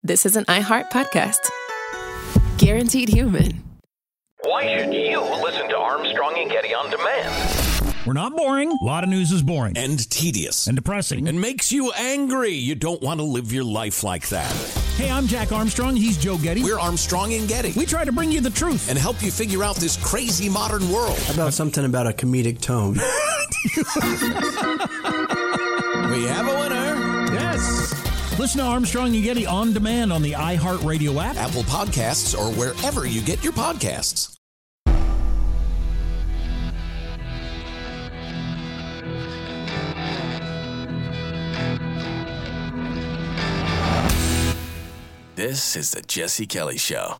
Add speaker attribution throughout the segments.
Speaker 1: this is an iHeart podcast. Guaranteed human.
Speaker 2: Why should you listen to Armstrong and Getty on demand?
Speaker 3: We're not boring. A lot of news is boring.
Speaker 4: And tedious.
Speaker 3: And depressing.
Speaker 4: And makes you angry. You don't want to live your life like that.
Speaker 3: Hey, I'm Jack Armstrong. He's Joe Getty.
Speaker 4: We're Armstrong and Getty.
Speaker 3: We try to bring you the truth.
Speaker 4: And help you figure out this crazy modern world.
Speaker 5: How about something about a comedic tone?
Speaker 4: We have a winner.
Speaker 3: Yes. Listen to Armstrong and Getty on demand on the iHeartRadio app,
Speaker 4: Apple Podcasts, or wherever you get your podcasts. This is the Jesse Kelly Show.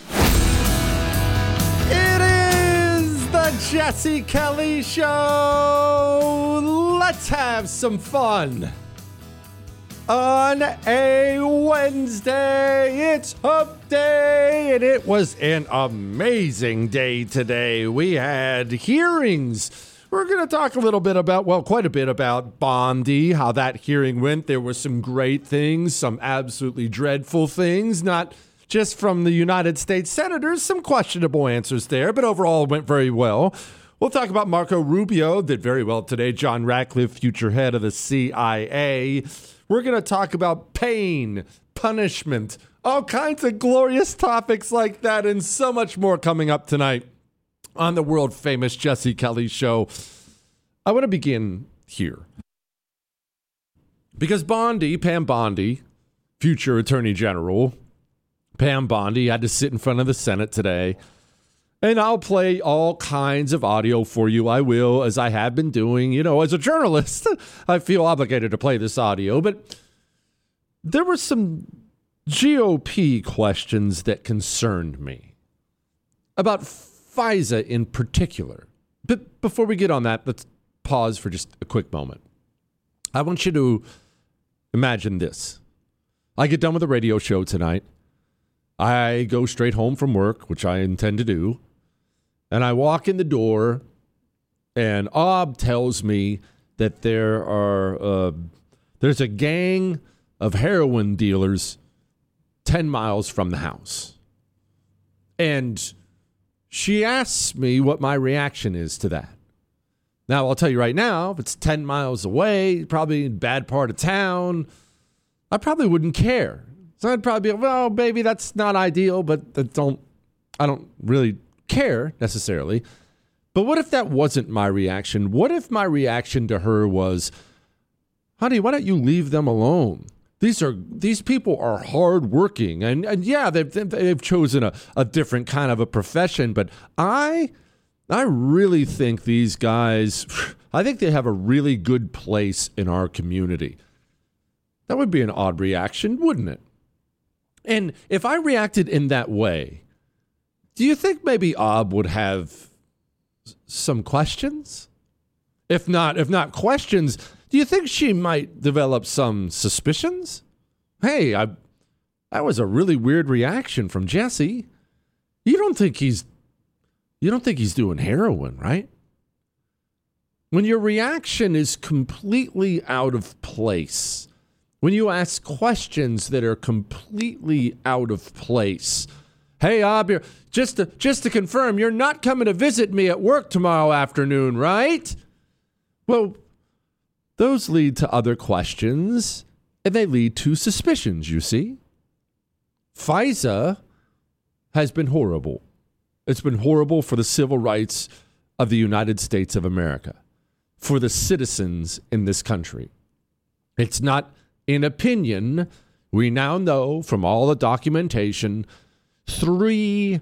Speaker 6: It is the Jesse Kelly Show. Let's have some fun. On a Wednesday, it's Hump Day, and it was an amazing day today. We had hearings. We're going to talk a little bit about, quite a bit about Bondi, how that hearing went. There were some great things, some absolutely dreadful things, not just from the United States senators, some questionable answers there, but overall it went very well. We'll talk about Marco Rubio, did very well today. John Ratcliffe, future head of the CIA. We're going to talk about pain, punishment, all kinds of glorious topics like that, and so much more coming up tonight on the world famous Jesse Kelly Show. I want to begin here because Pam Bondi, future Attorney General, Pam Bondi had to sit in front of the Senate today, and I'll play all kinds of audio for you. I will, as I have been doing. As a journalist, I feel obligated to play this audio, but there were some GOP questions that concerned me about FISA in particular. But before we get on that, let's pause for just a quick moment. I want you to imagine this. I get done with a radio show tonight. I go straight home from work, which I intend to do. And I walk in the door, and Ob tells me that there's a gang of heroin dealers 10 miles from the house. And she asks me what my reaction is to that. Now, I'll tell you right now, if it's 10 miles away, probably in a bad part of town, I probably wouldn't care. So I'd probably be like, well, baby, that's not ideal, but I don't really care necessarily. But what if that wasn't my reaction? What if my reaction to her was, honey, why don't you leave them alone? These people are hardworking, and yeah, they've chosen a different kind of a profession. But I really think these guys, I think they have a really good place in our community. That would be an odd reaction, wouldn't it? And if I reacted in that way, do you think maybe Ob would have some questions? If not questions, do you think she might develop some suspicions? Hey, that was a really weird reaction from Jesse. You don't think he's doing heroin, right? When your reaction is completely out of place, when you ask questions that are completely out of place. Hey, Ob, just to confirm, you're not coming to visit me at work tomorrow afternoon, right? Well, those lead to other questions, and they lead to suspicions, you see. FISA has been horrible. It's been horrible for the civil rights of the United States of America, for the citizens in this country. It's not an opinion. We now know from all the documentation, 3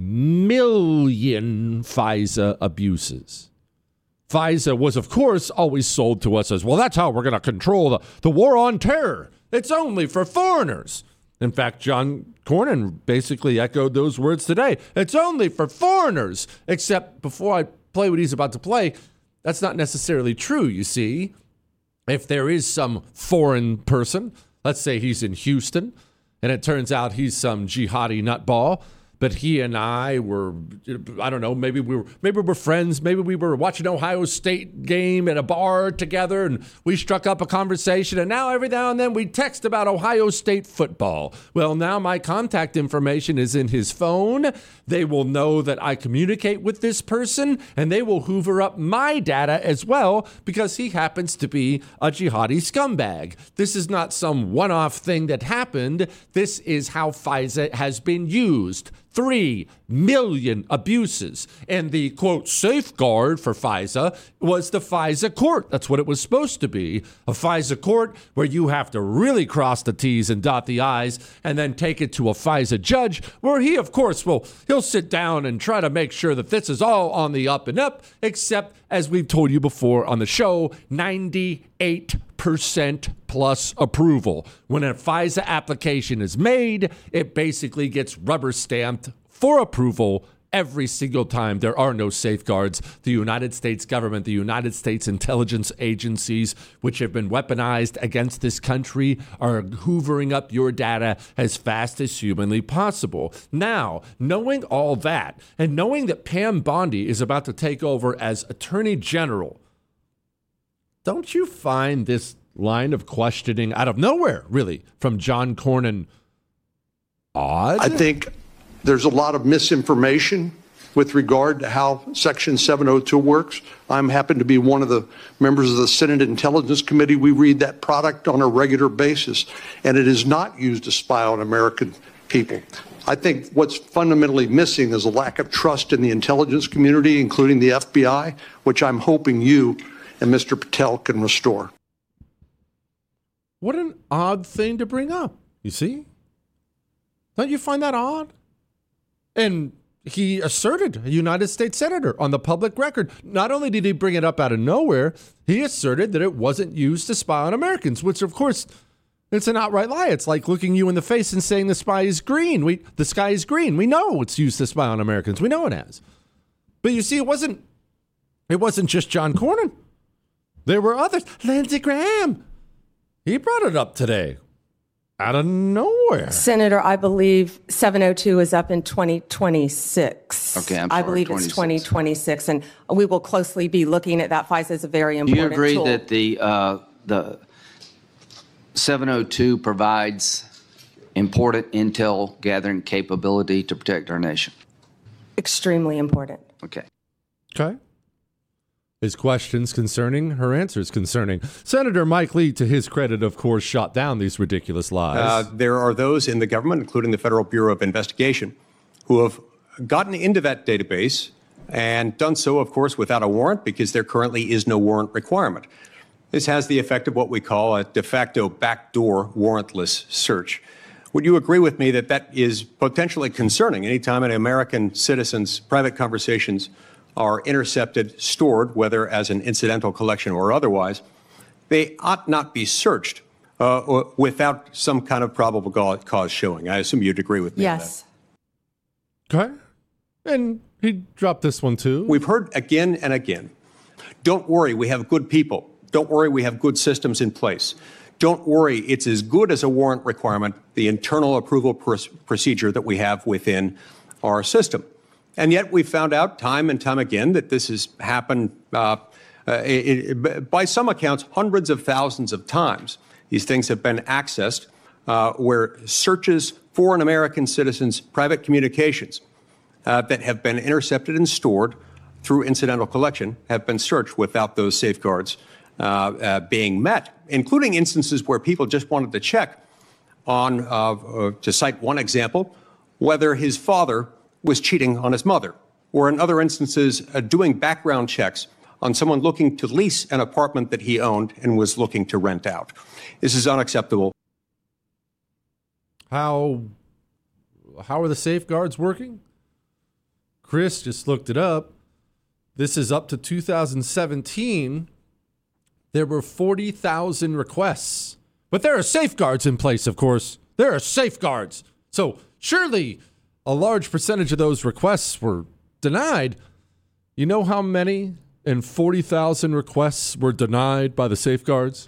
Speaker 6: million FISA abuses. FISA was, of course, always sold to us as, well, that's how we're going to control the war on terror. It's only for foreigners. In fact, John Cornyn basically echoed those words today. It's only for foreigners. Except before I play what he's about to play, that's not necessarily true, you see. If there is some foreign person, let's say he's in Houston, and it turns out he's some jihadi nutball, but he and I were, I don't know, maybe we're friends. Maybe we were watching an Ohio State game at a bar together and we struck up a conversation. And now every now and then we text about Ohio State football. Well, now my contact information is in his phone. They will know that I communicate with this person and they will hoover up my data as well because he happens to be a jihadi scumbag. This is not some one-off thing that happened. This is how FISA has been used. 3 million abuses. And the, quote, safeguard for FISA was the FISA court. That's what it was supposed to be. A FISA court where you have to really cross the T's and dot the I's and then take it to a FISA judge where he, of course, he'll sit down and try to make sure that this is all on the up and up, except, as we've told you before on the show, 98% plus approval. When a FISA application is made, it basically gets rubber stamped for approval every single time. There are no safeguards. The United States government, the United States intelligence agencies, which have been weaponized against this country, are hoovering up your data as fast as humanly possible. Now, knowing all that, and knowing that Pam Bondi is about to take over as Attorney General, don't you find this line of questioning out of nowhere, really, from John Cornyn odd?
Speaker 7: I think there's a lot of misinformation with regard to how Section 702 works. I happen to be one of the members of the Senate Intelligence Committee. We read that product on a regular basis, and it is not used to spy on American people. I think what's fundamentally missing is a lack of trust in the intelligence community, including the FBI, which I'm hoping you and Mr. Patel can restore.
Speaker 6: What an odd thing to bring up, you see? Don't you find that odd? And he asserted, a United States senator, on the public record. Not only did he bring it up out of nowhere, he asserted that it wasn't used to spy on Americans, which, of course, it's an outright lie. It's like looking you in the face and saying the sky is green. The sky is green. We know it's used to spy on Americans. We know it has. But you see, it wasn't just John Cornyn. There were others. Lindsey Graham. He brought it up today. Out of nowhere.
Speaker 8: Senator, I believe 702 is up in 2026.
Speaker 9: Okay, I'm sorry,
Speaker 8: I believe it's 2026, and we will closely be looking at that. FISA is a very important tool.
Speaker 9: Do you agree that the 702 provides important intel gathering capability to protect our nation?
Speaker 8: Extremely important.
Speaker 9: Okay.
Speaker 6: Okay. His questions concerning, her answers concerning. Senator Mike Lee, to his credit, of course, shot down these ridiculous lies.
Speaker 10: There are those in the government, including the Federal Bureau of Investigation, who have gotten into that database and done so, of course, without a warrant because there currently is no warrant requirement. This has the effect of what we call a de facto backdoor warrantless search. Would you agree with me that that is potentially concerning anytime an American citizen's private conversations are intercepted, stored, whether as an incidental collection or otherwise? They ought not be searched without some kind of probable cause showing. I assume you'd agree with me
Speaker 8: yes.
Speaker 10: on that.
Speaker 6: Okay. And he dropped this one too.
Speaker 10: We've heard again and again, don't worry, we have good people. Don't worry, we have good systems in place. Don't worry, it's as good as a warrant requirement, the internal approval procedure that we have within our system. And yet we found out time and time again that this has happened by some accounts hundreds of thousands of times. These things have been accessed where searches for an American citizen's private communications that have been intercepted and stored through incidental collection have been searched without those safeguards being met, including instances where people just wanted to check on, to cite one example, whether his father was cheating on his mother, or in other instances, doing background checks on someone looking to lease an apartment that he owned and was looking to rent out. This is unacceptable.
Speaker 6: How are the safeguards working? Chris just looked it up. This is up to 2017. There were 40,000 requests. But there are safeguards in place, of course. There are safeguards. So surely a large percentage of those requests were denied. You know how many in 40,000 requests were denied by the safeguards?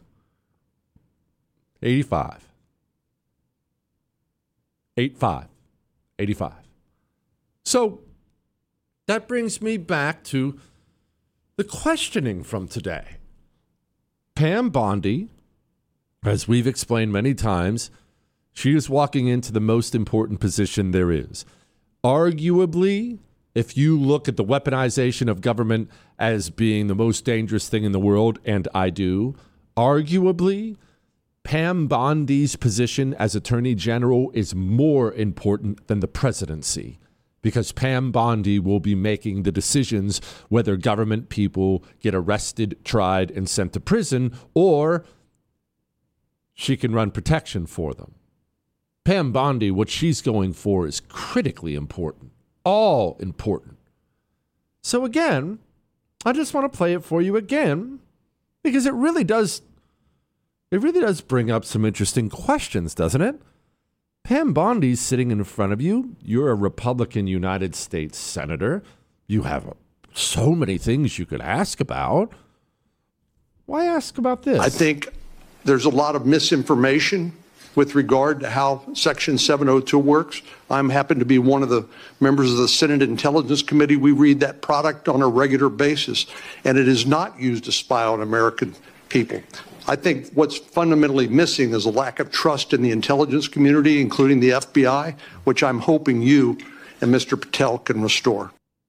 Speaker 6: 85. 85. So that brings me back to the questioning from today. Pam Bondi, as we've explained many times, she is walking into the most important position there is. Arguably, if you look at the weaponization of government as being the most dangerous thing in the world, and I do, arguably, Pam Bondi's position as Attorney General is more important than the presidency, because Pam Bondi will be making the decisions whether government people get arrested, tried, and sent to prison, or she can run protection for them. Pam Bondi, what she's going for is critically important. All important. So again, I just want to play it for you again, because it really does bring up some interesting questions, doesn't it? Pam Bondi's sitting in front of you. You're a Republican United States Senator. You have so many things you could ask about. Why ask about this?
Speaker 7: I think there's a lot of misinformation with regard to how Section 702 works. I'm happen to be one of the members of the Senate Intelligence Committee. We read that product on a regular basis, and it is not used to spy on American people. I think what's fundamentally missing is a lack of trust in the intelligence community, including the FBI, which I'm hoping you and Mr. Patel can restore.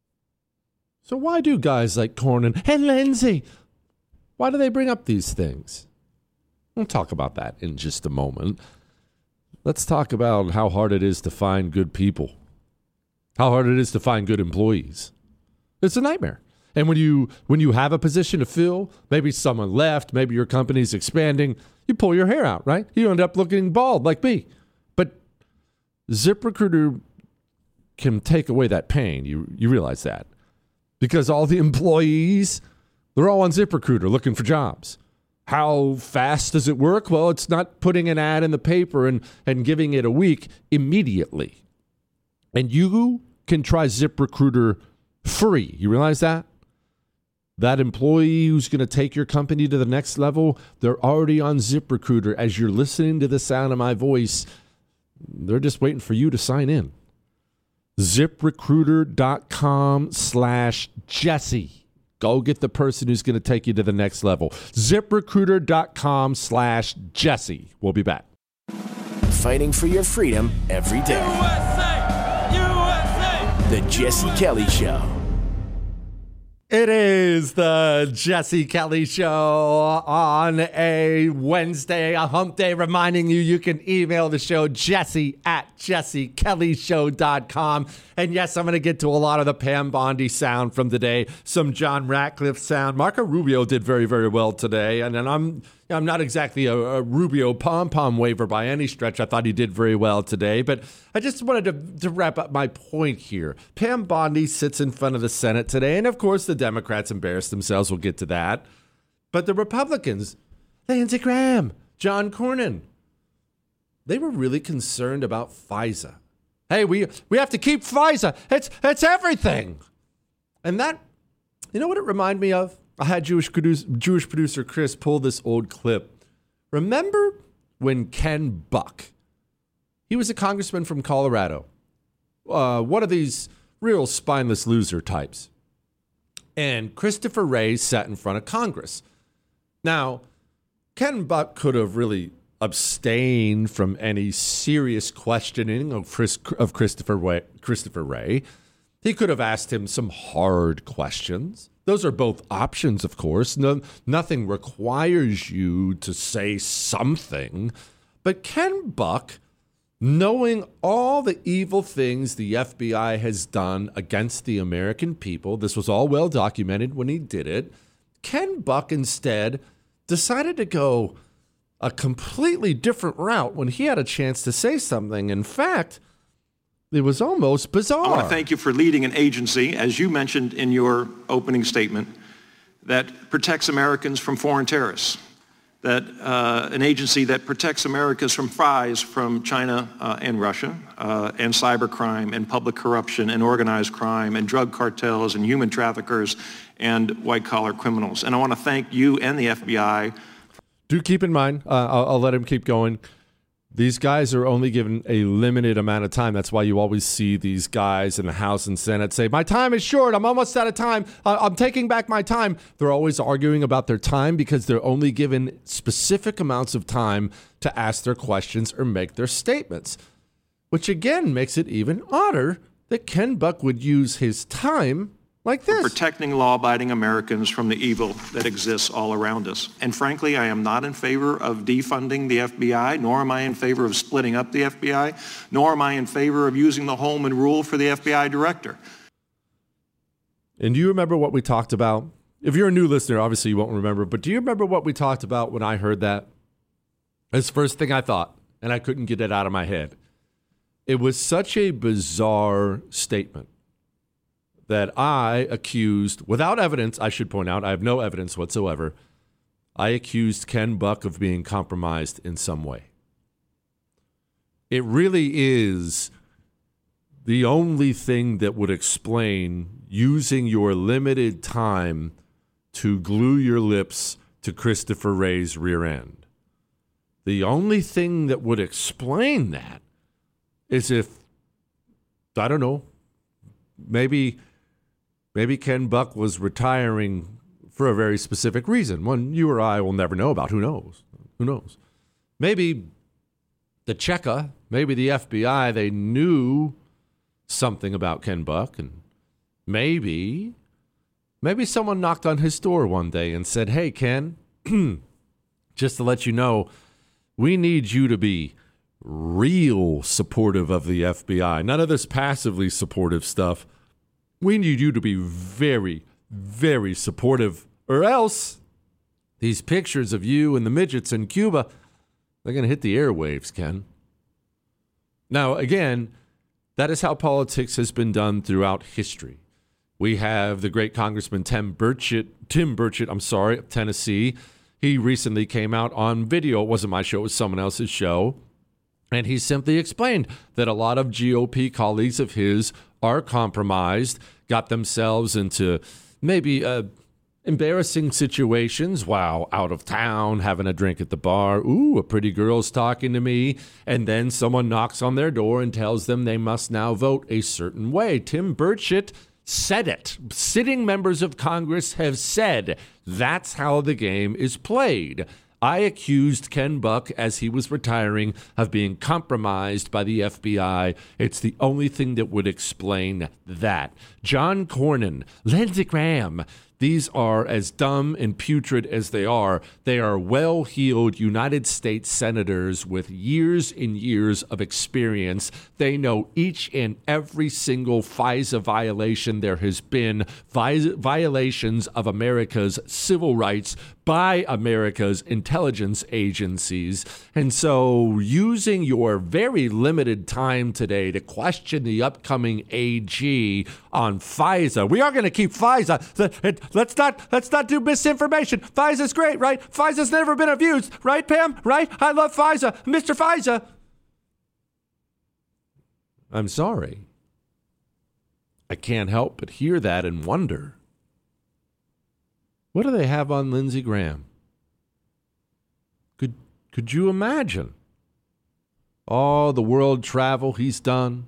Speaker 6: So why do guys like Cornyn and Lindsey, why do they bring up these things? We'll talk about that in just a moment. Let's talk about how hard it is to find good people, how hard it is to find good employees. It's a nightmare. And when you have a position to fill, maybe someone left, maybe your company's expanding, you pull your hair out, right? You end up looking bald like me. But ZipRecruiter can take away that pain. You realize that. Because all the employees, they're all on ZipRecruiter looking for jobs. How fast does it work? Well, it's not putting an ad in the paper and giving it a week immediately. And you can try ZipRecruiter free. You realize that? That employee who's going to take your company to the next level, they're already on ZipRecruiter. As you're listening to the sound of my voice, they're just waiting for you to sign in. ZipRecruiter.com/Jesse. Go get the person who's going to take you to the next level. ZipRecruiter.com/Jesse. We'll be back.
Speaker 11: Fighting for your freedom every day. USA! USA! The Jesse Kelly Show.
Speaker 6: It is the Jesse Kelly Show on a Wednesday, a hump day, reminding you can email the show, jesse@jessekellyshow.com. And yes, I'm going to get to a lot of the Pam Bondi sound from today, some John Ratcliffe sound. Marco Rubio did very, very well today. And then I'm not exactly a Rubio pom-pom waver by any stretch. I thought he did very well today. But I just wanted to wrap up my point here. Pam Bondi sits in front of the Senate today. And, of course, the Democrats embarrass themselves. We'll get to that. But the Republicans, Lindsey Graham, John Cornyn, they were really concerned about FISA. Hey, we have to keep FISA. It's everything. And that, you know what it reminded me of? I had Jewish producer Chris pull this old clip. Remember when Ken Buck, he was a congressman from Colorado, one of these real spineless loser types. And Christopher Wray sat in front of Congress. Now, Ken Buck could have really abstained from any serious questioning of Christopher Wray. He could have asked him some hard questions. Those are both options, of course. Nothing requires you to say something. But Ken Buck, knowing all the evil things the FBI has done against the American people, this was all well documented when he did it, Ken Buck instead decided to go a completely different route when he had a chance to say something. In fact, it was almost bizarre.
Speaker 12: I want to thank you for leading an agency, as you mentioned in your opening statement, that protects Americans from foreign terrorists, that an agency that protects Americans from spies from China and Russia, and cybercrime and public corruption and organized crime and drug cartels and human traffickers and white-collar criminals. And I want to thank you and the FBI.
Speaker 6: Do keep in mind, I'll let him keep going. These guys are only given a limited amount of time. That's why you always see these guys in the House and Senate say, my time is short. I'm almost out of time. I'm taking back my time. They're always arguing about their time because they're only given specific amounts of time to ask their questions or make their statements, which again makes it even odder that Ken Buck would use his time like this.
Speaker 12: Protecting law-abiding Americans from the evil that exists all around us. And frankly, I am not in favor of defunding the FBI, nor am I in favor of splitting up the FBI, nor am I in favor of using the Holman Rule for the FBI director.
Speaker 6: And do you remember what we talked about? If you're a new listener, obviously you won't remember, but do you remember what we talked about when I heard that? It's the first thing I thought, and I couldn't get it out of my head. It was such a bizarre statement that I accused, without evidence, I should point out, I have no evidence whatsoever, I accused Ken Buck of being compromised in some way. It really is the only thing that would explain using your limited time to glue your lips to Christopher Wray's rear end. The only thing that would explain that is if, I don't know, maybe Ken Buck was retiring for a very specific reason, one you or I will never know about. Who knows? Who knows? Maybe the Cheka, maybe the FBI, they knew something about Ken Buck, and maybe someone knocked on his door one day and said, hey, Ken, just to let you know, we need you to be real supportive of the FBI. None of this passively supportive stuff. We need you to be very, very supportive, or else these pictures of you and the midgets in Cuba, they're going to hit the airwaves, Ken. Now, again, that is how politics has been done throughout history. We have the great Congressman Tim Burchett, of Tennessee. He recently came out on video. It wasn't my show, it was someone else's show. And he simply explained that a lot of GOP colleagues of his are compromised, got themselves into maybe embarrassing situations while out of town, having a drink at the bar. Ooh, a pretty girl's talking to me. And then someone knocks on their door and tells them they must now vote a certain way. Tim Burchett said it. Sitting members of Congress have said that's how the game is played. I accused Ken Buck, as he was retiring, of being compromised by the FBI. It's the only thing that would explain that. John Cornyn, Lindsey Graham, these are as dumb and putrid as they are. They are well-heeled United States senators with years and years of experience. They know each and every single FISA violation there has been, violations of America's civil rights by America's intelligence agencies. And so using your very limited time today to question the upcoming AG on FISA, we are going to keep FISA. Let's not do misinformation. FISA's great, right? FISA's never been abused, right, Pam? Right? I love FISA. Mr. FISA. I'm sorry. I can't help but hear that and wonder, what do they have on Lindsey Graham? Could you imagine all the world travel he's done?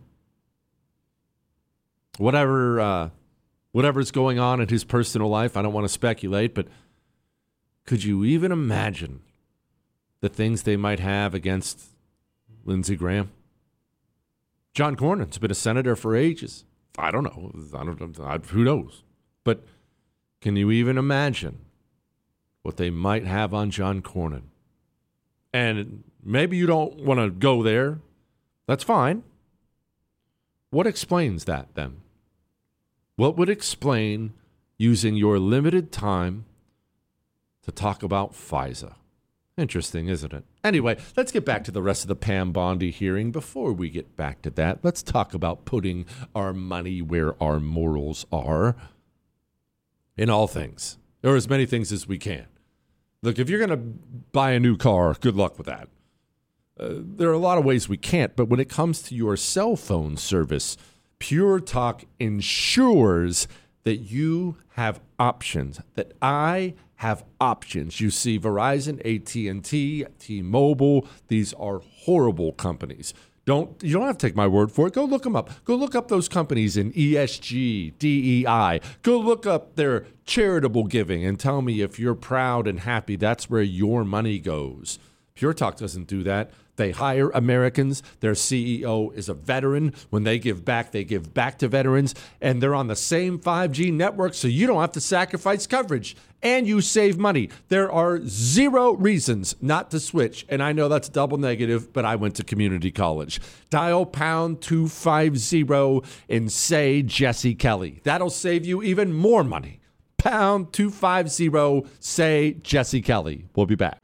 Speaker 6: Whatever's going on in his personal life, I don't want to speculate, but could you even imagine the things they might have against Lindsey Graham? John Cornyn's been a senator for ages. I don't know. Who knows? But can you even imagine what they might have on John Cornyn? And maybe you don't want to go there. That's fine. What explains that then? What would explain using your limited time to talk about FISA? Interesting, isn't it? Anyway, let's get back to the rest of the Pam Bondi hearing. Before we get back to that, let's talk about putting our money where our morals are in all things, or as many things as we can. Look, if you're going to buy a new car, good luck with that. There are a lot of ways we can't, but when it comes to your cell phone service, Pure Talk ensures that you have options, that I have options. You see Verizon, AT&T, T-Mobile, these are horrible companies. You don't have to take my word for it. Go look them up. Go look up those companies in ESG, DEI. Go look up their charitable giving and tell me if you're proud and happy that's where your money goes. Pure Talk doesn't do that. They hire Americans. Their CEO is a veteran. When they give back to veterans. And they're on the same 5G network, so you don't have to sacrifice coverage. And you save money. There are zero reasons not to switch. And I know that's double negative, but I went to community college. Dial pound 250 and say Jesse Kelly. That'll save you even more money. Pound 250, say Jesse Kelly. We'll be back.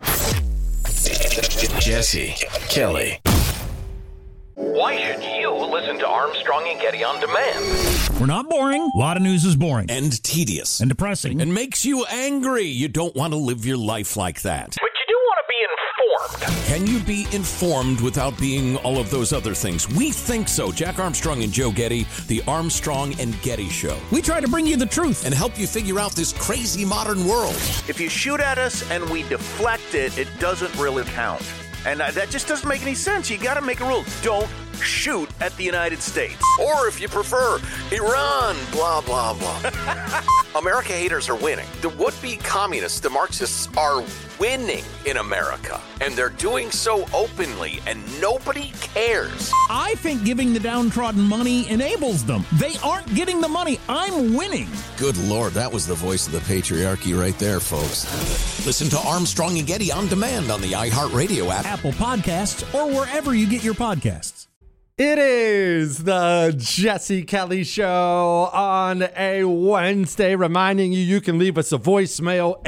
Speaker 11: Jesse Kelly.
Speaker 2: Why should you listen to Armstrong and Getty on demand?
Speaker 3: We're not boring. A lot of news is boring.
Speaker 4: And tedious.
Speaker 3: And depressing.
Speaker 4: And makes you angry. You don't want to live your life like that.
Speaker 2: But you do want to be informed.
Speaker 4: Can you be informed without being all of those other things? We think so. Jack Armstrong and Joe Getty, the Armstrong and Getty Show.
Speaker 3: We try to bring you the truth
Speaker 4: and help you figure out this crazy modern world.
Speaker 13: If you shoot at us and we deflect it, it doesn't really count. And that just doesn't make any sense. You got to make a rule. Don't shoot at the United States.
Speaker 2: Or if you prefer, Iran, blah, blah, blah. America haters are winning. The would-be communists, the Marxists, are winning in America. And they're doing so openly, and nobody cares.
Speaker 3: I think giving the downtrodden money enables them. They aren't getting the money. I'm winning.
Speaker 4: Good Lord, that was the voice of the patriarchy right there, folks. Listen to Armstrong and Getty on demand on the iHeartRadio app,
Speaker 3: Apple Podcasts, or wherever you get your podcasts.
Speaker 6: It is the Jesse Kelly Show on a Wednesday, reminding you can leave us a voicemail,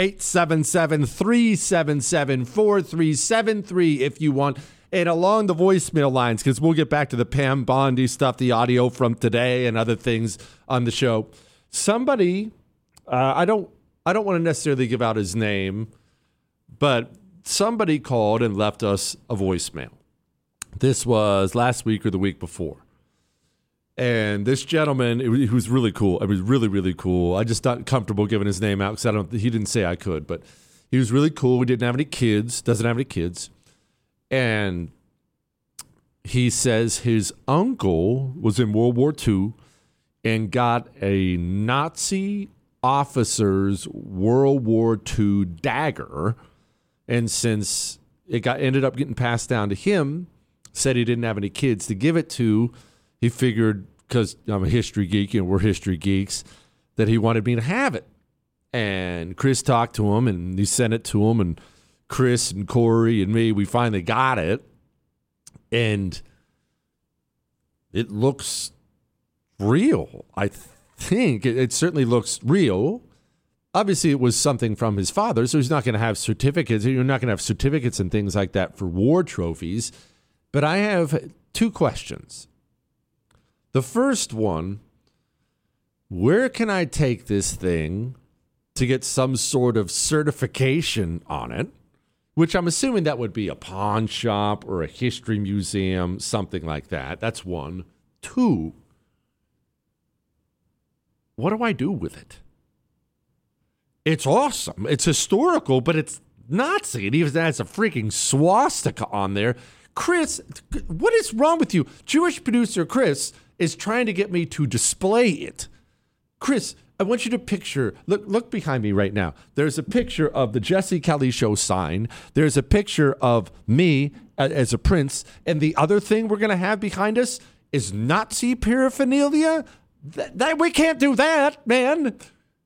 Speaker 6: 877-377-4373 if you want. And along the voicemail lines, because we'll get back to the Pam Bondi stuff, the audio from today and other things on the show. Somebody, I don't want to necessarily give out his name, but somebody called and left us a voicemail. This was last week or the week before. And this gentleman, he was really cool. It was really, really cool. I just not comfortable giving his name out because he didn't say I could, but he was really cool. He didn't have any kids, doesn't have any kids. And he says his uncle was in World War II and got a Nazi officer's World War II dagger. And since it ended up getting passed down to him, said he didn't have any kids to give it to, he figured, because I'm a history geek and we're history geeks, that he wanted me to have it. And Chris talked to him and he sent it to him, and Chris and Corey and me, we finally got it. And it looks real. I think it certainly looks real. Obviously, it was something from his father, so he's not going to have certificates. You're not going to have certificates and things like that for war trophies. But I have two questions. The first one, where can I take this thing to get some sort of certification on it? Which I'm assuming that would be a pawn shop or a history museum, something like that. That's one. Two, what do I do with it? It's awesome. It's historical, but it's Nazi. It even has a freaking swastika on there. Chris, what is wrong with you? Jewish producer Chris is trying to get me to display it. Chris, I want you to picture, look behind me right now. There's a picture of the Jesse Kelly Show sign. There's a picture of me as a prince. And the other thing we're going to have behind us is Nazi paraphernalia. That we can't do that, man.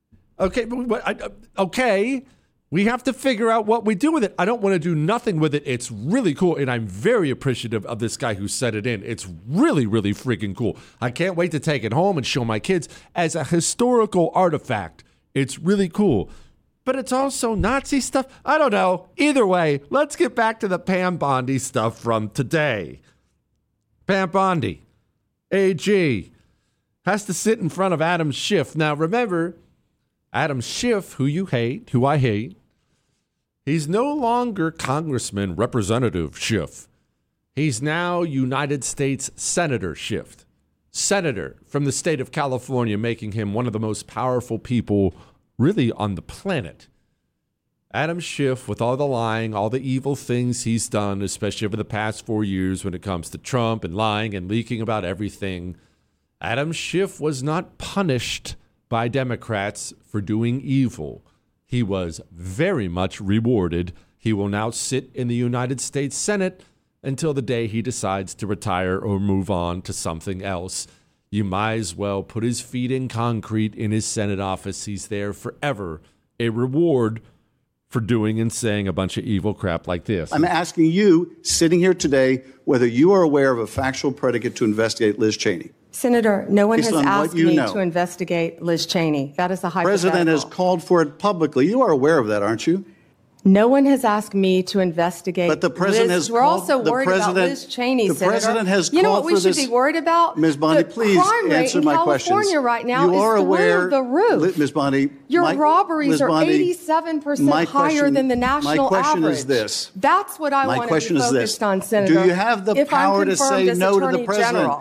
Speaker 6: Okay. We have to figure out what we do with it. I don't want to do nothing with it. It's really cool, and I'm very appreciative of this guy who sent it in. It's really, really freaking cool. I can't wait to take it home and show my kids as a historical artifact. It's really cool. But it's also Nazi stuff. I don't know. Either way, let's get back to the Pam Bondi stuff from today. Pam Bondi, AG, has to sit in front of Adam Schiff. Now, remember, Adam Schiff, who I hate, he's no longer Congressman Representative Schiff. He's now United States Senator Schiff. senator from the state of California, making him one of the most powerful people really on the planet. Adam Schiff, with all the lying, all the evil things he's done, especially over the past 4 years when it comes to Trump and lying and leaking about everything, Adam Schiff was not punished by Democrats for doing evil. He was very much rewarded. He will now sit in the United States Senate until the day he decides to retire or move on to something else. You might as well put his feet in concrete in his Senate office. He's there forever. A reward for doing and saying a bunch of evil crap like this.
Speaker 14: I'm asking you, sitting here today, whether you are aware of a factual predicate to investigate Liz Cheney.
Speaker 8: Senator, no one has asked me
Speaker 14: know.
Speaker 8: to investigate Liz Cheney. That is a hypothetical.
Speaker 14: The president has called for it publicly. You are aware of that, aren't you?
Speaker 8: No one has asked me to investigate.
Speaker 14: But the president
Speaker 8: Liz.
Speaker 14: has
Speaker 8: We're
Speaker 14: called,
Speaker 8: also worried about Liz Cheney,
Speaker 14: the
Speaker 8: Senator.
Speaker 14: president has
Speaker 8: You know
Speaker 14: called
Speaker 8: what we
Speaker 14: for
Speaker 8: should
Speaker 14: this.
Speaker 8: be worried about?
Speaker 14: Ms. Bondi,
Speaker 8: the
Speaker 14: please
Speaker 8: crime rate
Speaker 14: answer
Speaker 8: in
Speaker 14: my
Speaker 8: California
Speaker 14: questions.
Speaker 8: right now
Speaker 14: you are
Speaker 8: is
Speaker 14: aware,
Speaker 8: through the roof.
Speaker 14: Ms. Bondi,
Speaker 8: Your robberies are 87% higher than the national
Speaker 14: my question
Speaker 8: average.
Speaker 14: Is this.
Speaker 8: That's what I
Speaker 14: my
Speaker 8: want to
Speaker 14: question
Speaker 8: be
Speaker 14: is
Speaker 8: focused
Speaker 14: this.
Speaker 8: on, Senator.
Speaker 14: Do you have the
Speaker 8: if
Speaker 14: power
Speaker 8: I'm
Speaker 14: to say
Speaker 8: confirmed as
Speaker 14: no to
Speaker 8: Attorney
Speaker 14: the president?
Speaker 8: General.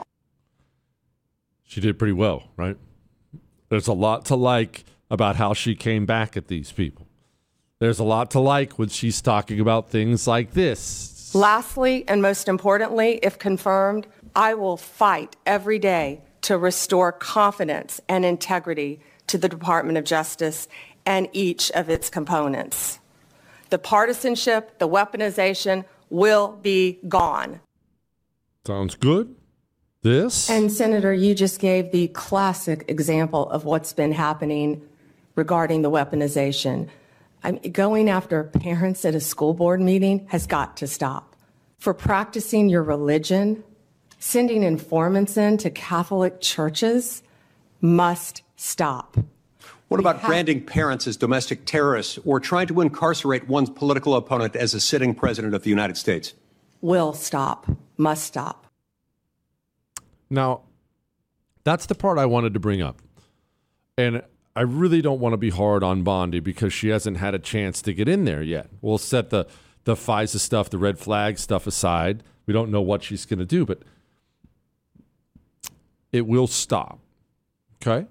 Speaker 6: She did pretty well, right? There's a lot to like about how she came back at these people. There's a lot to like when she's talking about things like this.
Speaker 8: Lastly, and most importantly, if confirmed, I will fight every day to restore confidence and integrity to the Department of Justice and each of its components. The partisanship, the weaponization will be gone.
Speaker 6: Sounds good. This?
Speaker 8: And Senator, you just gave the classic example of what's been happening regarding the weaponization. Going after parents at a school board meeting has got to stop. For practicing your religion, sending informants in to Catholic churches must stop.
Speaker 10: What about branding parents as domestic terrorists or trying to incarcerate one's political opponent as a sitting president of the United States?
Speaker 8: Will stop. Must stop.
Speaker 6: Now, that's the part I wanted to bring up. And I really don't want to be hard on Bondi because she hasn't had a chance to get in there yet. We'll set the FISA stuff, the red flag stuff aside. We don't know what she's going to do, but it will stop. Okay?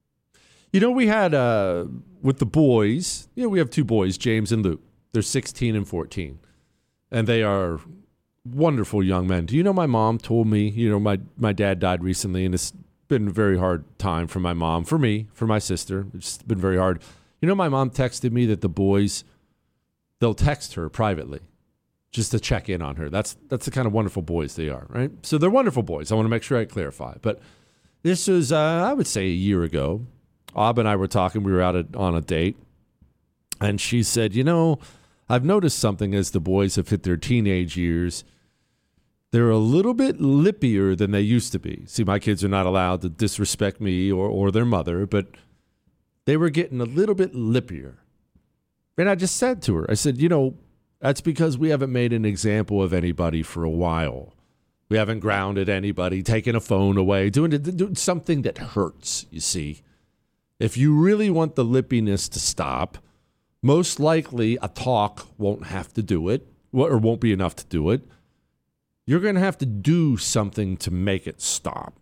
Speaker 6: You know, we had, with the boys, we have two boys, James and Luke. They're 16 and 14. And they are wonderful young men. Do you know my mom told me, my dad died recently, and it's been a very hard time for my mom, for me, for my sister. It's been very hard. My mom texted me that the boys, they'll text her privately just to check in on her. That's the kind of wonderful boys they are, right? So they're wonderful boys. I want to make sure I clarify. But this was, I would say, a year ago. Ab and I were talking. We were out on a date. And she said, I've noticed something as the boys have hit their teenage years. They're a little bit lippier than they used to be. See, my kids are not allowed to disrespect me or their mother, but they were getting a little bit lippier. And I just said to her, I said, that's because we haven't made an example of anybody for a while. We haven't grounded anybody, taken a phone away, doing something that hurts, you see. If you really want the lippiness to stop, most likely a talk won't have to do it, or won't be enough to do it. You're going to have to do something to make it stop.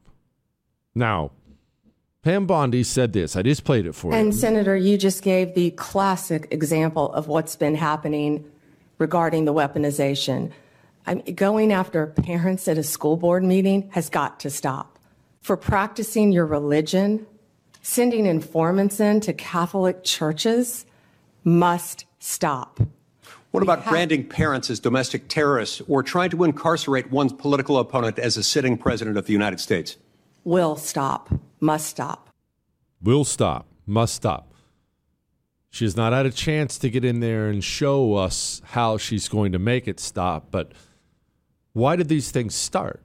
Speaker 6: Now, Pam Bondi said this. I just played it for you.
Speaker 8: And Senator, you just gave the classic example of what's been happening regarding the weaponization. Going after parents at a school board meeting has got to stop. For practicing your religion, sending informants in to Catholic churches must stop.
Speaker 10: What about branding parents as domestic terrorists or trying to incarcerate one's political opponent as a sitting president of the United States?
Speaker 8: Will stop. Must stop.
Speaker 6: Will stop. Must stop. She has not had a chance to get in there and show us how she's going to make it stop. But why did these things start?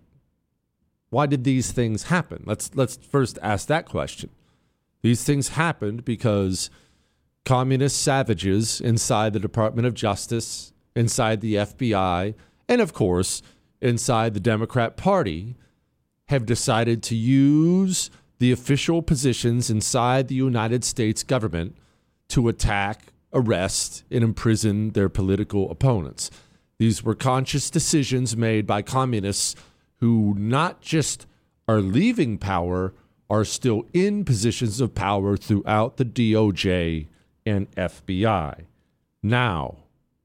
Speaker 6: Why did these things happen? Let's first ask that question. These things happened because communist savages inside the Department of Justice, inside the FBI, and of course, inside the Democrat Party, have decided to use the official positions inside the United States government to attack, arrest, and imprison their political opponents. These were conscious decisions made by communists who not just are leaving power are still in positions of power throughout the DOJ and FBI. Now,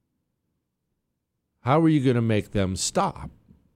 Speaker 6: how are you going to make them stop?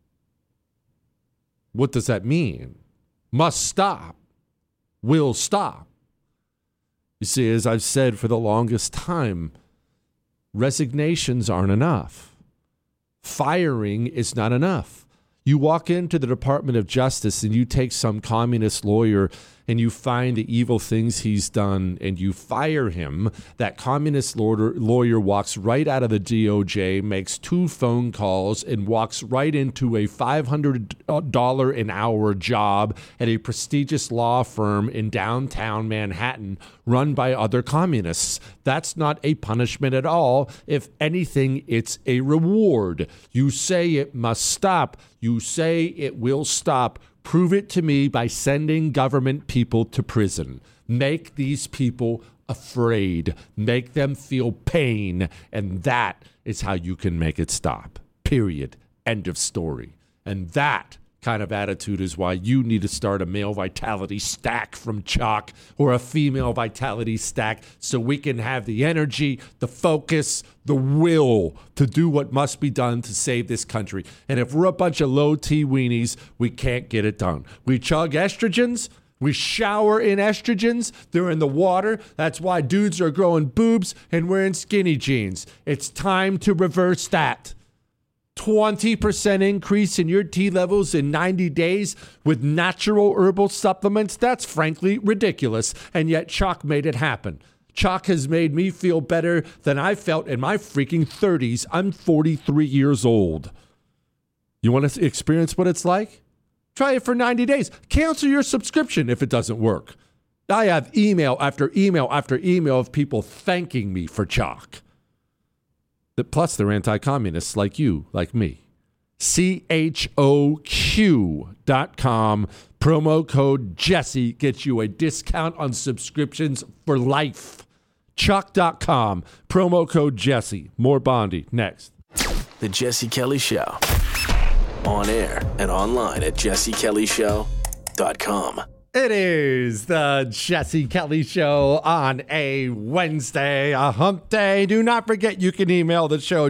Speaker 6: What does that mean? Must stop. Will stop. You see, as I've said for the longest time, resignations aren't enough. Firing is not enough. You walk into the Department of Justice and you take some communist lawyer and you find the evil things he's done and you fire him. That communist lawyer walks right out of the DOJ, makes 2 phone calls, and walks right into a $500 an hour job at a prestigious law firm in downtown Manhattan run by other communists. That's not a punishment at all. If anything, it's a reward. You say it must stop. You say it will stop. Prove it to me by sending government people to prison. Make these people afraid. Make them feel pain. And that is how you can make it stop. Period. End of story. And that kind of attitude is why you need to start a male vitality stack from Choq or a female vitality stack so we can have the energy, the focus, the will to do what must be done to save this country. And if we're a bunch of low T weenies, we can't get it done. We chug estrogens. We shower in estrogens. They're in the water. That's why dudes are growing boobs and wearing skinny jeans. It's time to reverse that. 20% increase in your T levels in 90 days with natural herbal supplements. That's frankly ridiculous. And yet Choq made it happen. Choq has made me feel better than I felt in my freaking 30s. I'm 43 years old. You want to experience what it's like? Try it for 90 days. Cancel your subscription if it doesn't work. I have email after email after email of people thanking me for Choq. Plus, they're anti-communists like you, like me. CHOQ.com. Promo code Jesse gets you a discount on subscriptions for life. Choq.com. Promo code Jesse. More Bondi. Next.
Speaker 11: The Jesse Kelly Show. On air and online at jessekellyshow.com.
Speaker 6: It is the Jesse Kelly Show on a Wednesday, a hump day. Do not forget you can email the show,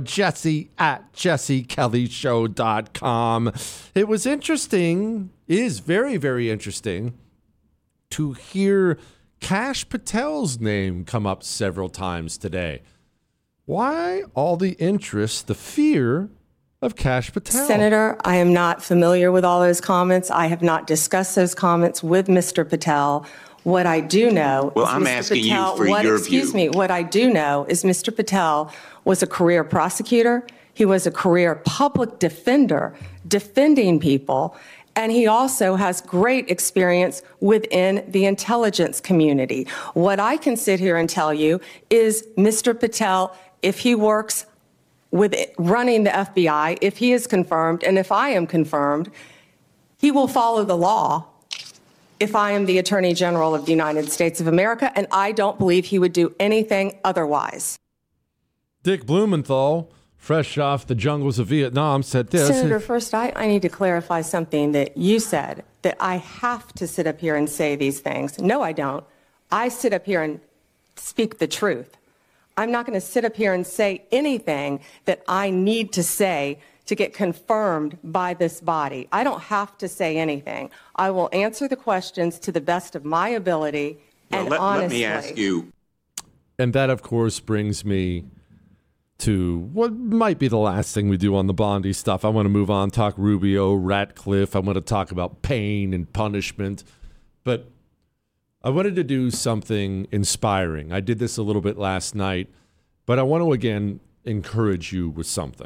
Speaker 6: jesse@jessekellyshow.com. It was interesting, is very, very interesting, to hear Kash Patel's name come up several times today. Why all the interest, the fear of Kash Patel?
Speaker 8: Senator, I am not familiar with all those comments. I have not discussed those comments with Mr. Patel. What I do know is
Speaker 15: I'm
Speaker 8: Mr.
Speaker 15: asking
Speaker 8: Patel,
Speaker 15: you for your
Speaker 8: excuse
Speaker 15: view.
Speaker 8: me, what I do know is Mr. Patel was a career prosecutor. He was a career public defender, defending people. And he also has great experience within the intelligence community. What I can sit here and tell you is Mr. Patel, if he works with running the FBI, if he is confirmed, and if I am confirmed, he will follow the law if I am the Attorney General of the United States of America, and I don't believe he would do anything otherwise.
Speaker 6: Dick Blumenthal, fresh off the jungles of Vietnam, said this.
Speaker 8: Senator, first, I need to clarify something that you said, that I have to sit up here and say these things. No, I don't. I sit up here and speak the truth. I'm not going to sit up here and say anything that I need to say to get confirmed by this body. I don't have to say anything. I will answer the questions to the best of my ability and honestly.
Speaker 15: Let me ask you.
Speaker 6: And that, of course, brings me to what might be the last thing we do on the Bondi stuff. I want to move on, talk Rubio, Ratcliffe. I want to talk about pain and punishment. But I wanted to do something inspiring. I did this a little bit last night, but I want to, again, encourage you with something.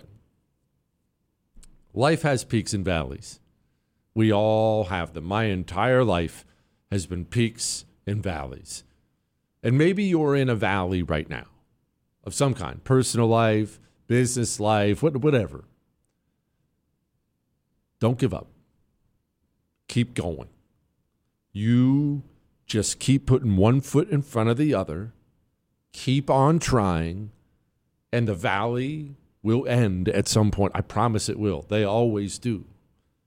Speaker 6: Life has peaks and valleys. We all have them. My entire life has been peaks and valleys. And maybe you're in a valley right now of some kind, personal life, business life, whatever. Don't give up. Keep going. You just keep putting one foot in front of the other. Keep on trying. And the valley will end at some point. I promise it will. They always do.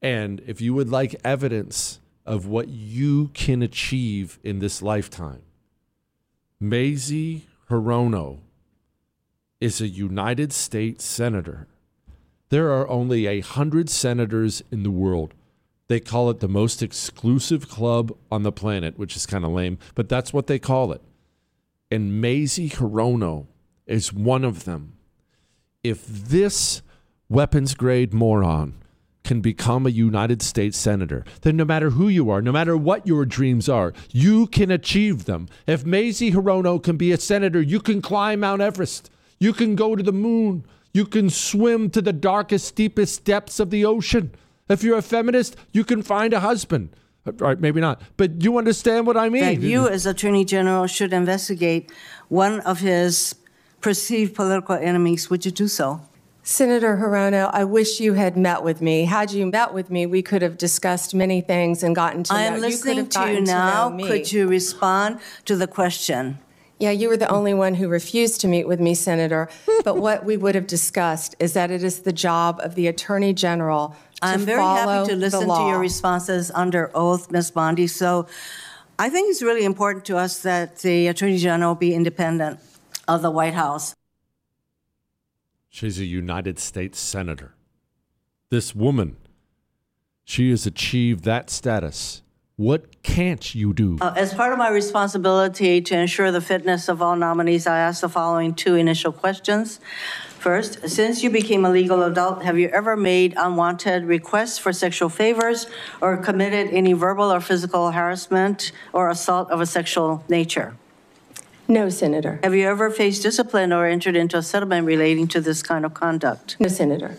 Speaker 6: And if you would like evidence of what you can achieve in this lifetime, Mazie Hirono is a United States senator. There are only 100 senators in the world. They call it the most exclusive club on the planet, which is kind of lame, but that's what they call it. And Mazie Hirono is one of them. If this weapons-grade moron can become a United States senator, then no matter who you are, no matter what your dreams are, you can achieve them. If Mazie Hirono can be a senator, you can climb Mount Everest. You can go to the moon. You can swim to the darkest, deepest depths of the ocean. If you're a feminist, you can find a husband. All right, maybe not. But you understand what I mean.
Speaker 15: That you, as Attorney General, should investigate one of his perceived political enemies. Would you do so?
Speaker 8: Senator Hirono, I wish you had met with me. Had you met with me, we could have discussed many things and gotten to know.
Speaker 15: I am listening to you now. Could you respond to the question?
Speaker 8: Yeah, you were the only one who refused to meet with me, Senator. But what we would have discussed is that it is the job of the Attorney General to
Speaker 15: I'm very
Speaker 8: follow
Speaker 15: happy to listen to your responses under oath, Ms. Bondi. So I think it's really important to us that the Attorney General be independent of the White House.
Speaker 6: She's a United States senator. This woman, she has achieved that status. What can't you do?
Speaker 15: As part of my responsibility to ensure the fitness of all nominees, I ask the following two initial questions. First, since you became a legal adult, have you ever made unwanted requests for sexual favors or committed any verbal or physical harassment or assault of a sexual nature?
Speaker 8: No, Senator.
Speaker 15: Have you ever faced discipline or entered into a settlement relating to this kind of conduct?
Speaker 8: No, Senator.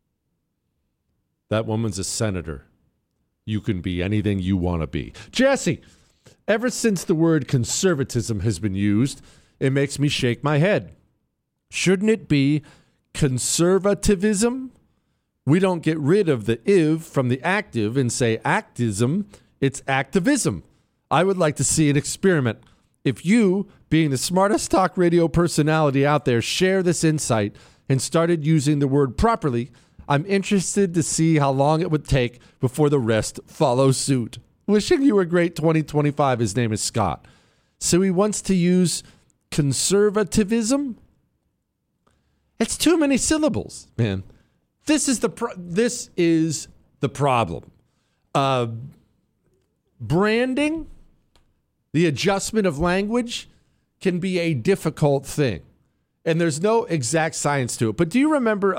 Speaker 6: That woman's a senator. You can be anything you want to be. Jesse, ever since the word conservatism has been used, it makes me shake my head. Shouldn't it be conservativism? We don't get rid of the "iv" from the active and say actism. It's activism. I would like to see an experiment. If you, being the smartest talk radio personality out there, share this insight and started using the word properly, I'm interested to see how long it would take before the rest follow suit. Wishing you a great 2025. His name is Scott. So he wants to use conservativism. It's too many syllables, man. This is the problem. Branding, the adjustment of language, can be a difficult thing, and there's no exact science to it. But do you remember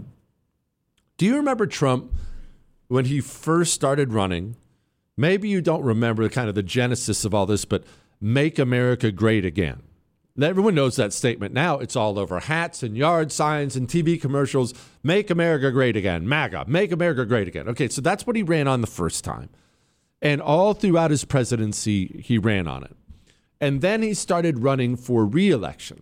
Speaker 6: Trump when he first started running? Maybe you don't remember kind of the genesis of all this, but "Make America Great Again." Everyone knows that statement now. It's all over hats and yard signs and TV commercials. "Make America Great Again." MAGA. "Make America Great Again." Okay, so that's what he ran on the first time. And all throughout his presidency, he ran on it. And then he started running for re-election.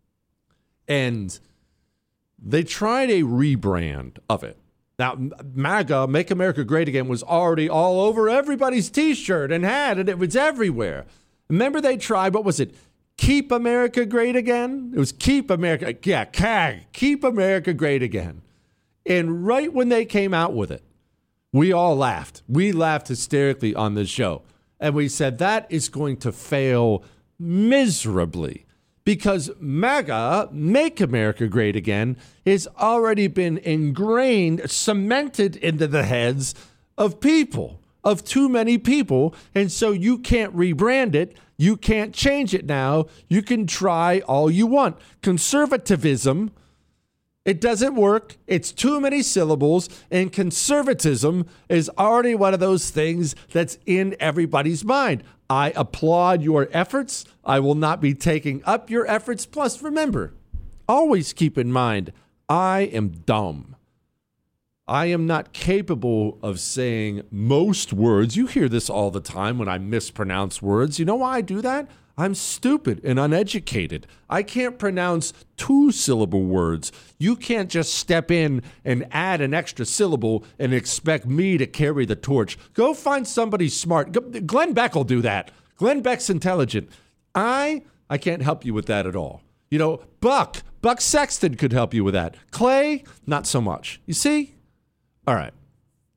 Speaker 6: And they tried a rebrand of it. Now, MAGA, "Make America Great Again," was already all over everybody's T-shirt and hat, and it was everywhere. Remember they tried, what was it? "Keep America Great Again"? It was "Keep America," yeah, CAG, "Keep America Great Again." And right when they came out with it, we all laughed. We laughed hysterically on this show. And we said that is going to fail miserably because MAGA, "Make America Great Again," has already been ingrained, cemented into the heads of people, of too many people. And so you can't rebrand it. You can't change it now. You can try all you want. Conservatism, it doesn't work. It's too many syllables. And conservatism is already one of those things that's in everybody's mind. I applaud your efforts. I will not be taking up your efforts. Plus, remember, always keep in mind, I am dumb. I am not capable of saying most words. You hear this all the time when I mispronounce words. You know why I do that? I'm stupid and uneducated. I can't pronounce 2-syllable words. You can't just step in and add an extra syllable and expect me to carry the torch. Go find somebody smart. Glenn Beck will do that. Glenn Beck's intelligent. I can't help you with that at all. You know, Buck Sexton could help you with that. Clay, not so much. You see? All right.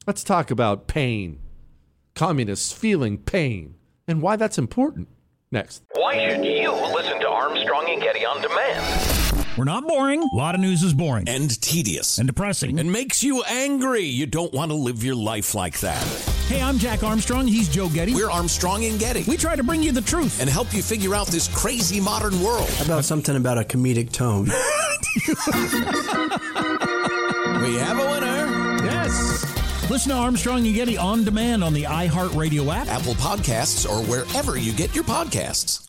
Speaker 6: Let's talk about pain. Communists feeling pain and why that's important. Next.
Speaker 2: Why should you listen to Armstrong and Getty on demand?
Speaker 3: We're not boring. A lot of news is boring.
Speaker 4: And tedious.
Speaker 3: And depressing.
Speaker 4: And makes you angry. You don't want to live your life like that.
Speaker 3: Hey, I'm Jack Armstrong. He's Joe Getty.
Speaker 4: We're Armstrong and Getty.
Speaker 3: We try to bring you the truth.
Speaker 4: And help you figure out this crazy modern world.
Speaker 5: How about something about a comedic tone?
Speaker 4: We have a winner.
Speaker 3: Yes. Listen to Armstrong and Getty on demand on the iHeartRadio app,
Speaker 4: Apple Podcasts, or wherever you get your podcasts.